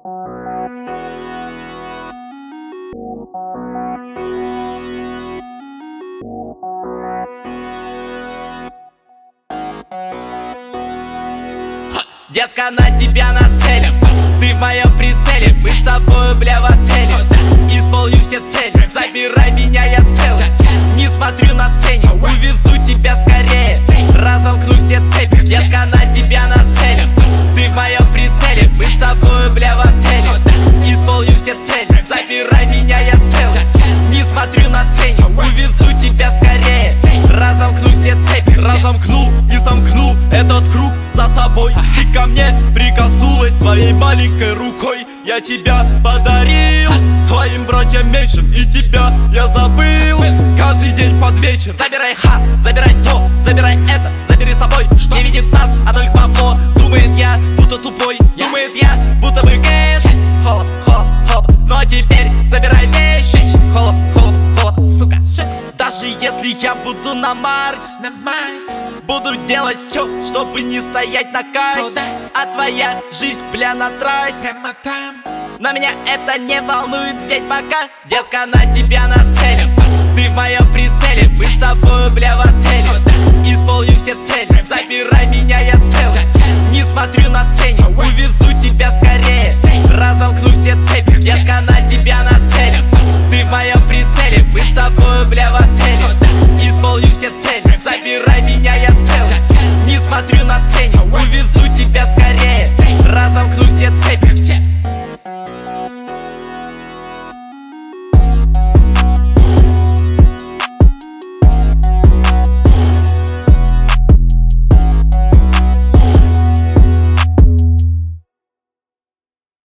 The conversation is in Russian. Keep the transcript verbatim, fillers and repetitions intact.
Детка, на тебя нацелим, ты в моем прицеле. Мы с тобой, бля, в отеле. Исполню все цели, забирай меня, я цел. Не смотрю на ценник, увезу тебя скорее. Разомкну все цепи, детка, на тебя нацелим, ты в моем прицеле. Мы с тобой, бля, в отеле. Исполню все цели, забирай меня, я цел. Не смотрю на ценник, увезу тебя скорее. Разомкну все цепи, разомкнул и замкнул этот круг за собой. Ты ко мне прикоснулась своей маленькой рукой. Я тебя подарил своим братьям меньшим, и тебя я забыл каждый день под вечер. Забирай ха, забирай то, забирай это, забери с собой. Не видит нас, а только бабло. Думает я, будто тупой, думает я, будто бы кэш. Холоп, холоп, холоп, но теперь забирай вещи. Холоп, холоп, холоп, сука. Даже если я буду на Марсе, на Марсе, буду делать все, чтобы не стоять на кассе. А твоя жизнь, бля, на трассе. Но меня это не волнует, ведь пока, детка, на тебя нацелим, ты в моем прицеле. Мы с тобой, бля, в отеле. Исполню все цели, забирай меня, я цел. Не смотрю на ценник, увезу тебя скорее.